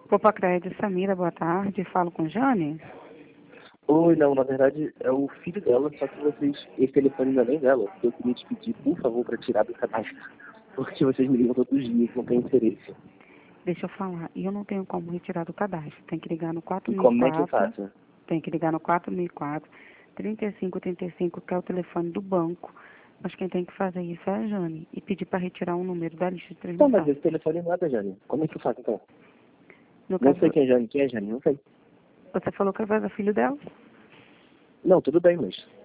Popacred, Samira, boa tarde. Falo com Jane? Oi, não, na verdade é o filho dela, só que esse telefone não é nem dela. Eu queria te pedir, por favor, para tirar do cadastro, porque vocês me ligam todos os dias, não tem interesse. Deixa eu falar. Eu não tenho como retirar do cadastro. Tem que ligar no E como é que eu 4004. faço? Tem que ligar no 4004 3535, que é o telefone do banco. Mas quem tem que fazer isso é a Jane. E pedir para retirar um número da lista de Não, transmissão. mas esse telefone não é da Jane. Como é que eu faço então? No Não caso, sei quem é Jane, não sei. você falou que é a filho dela? Não, tudo bem, mas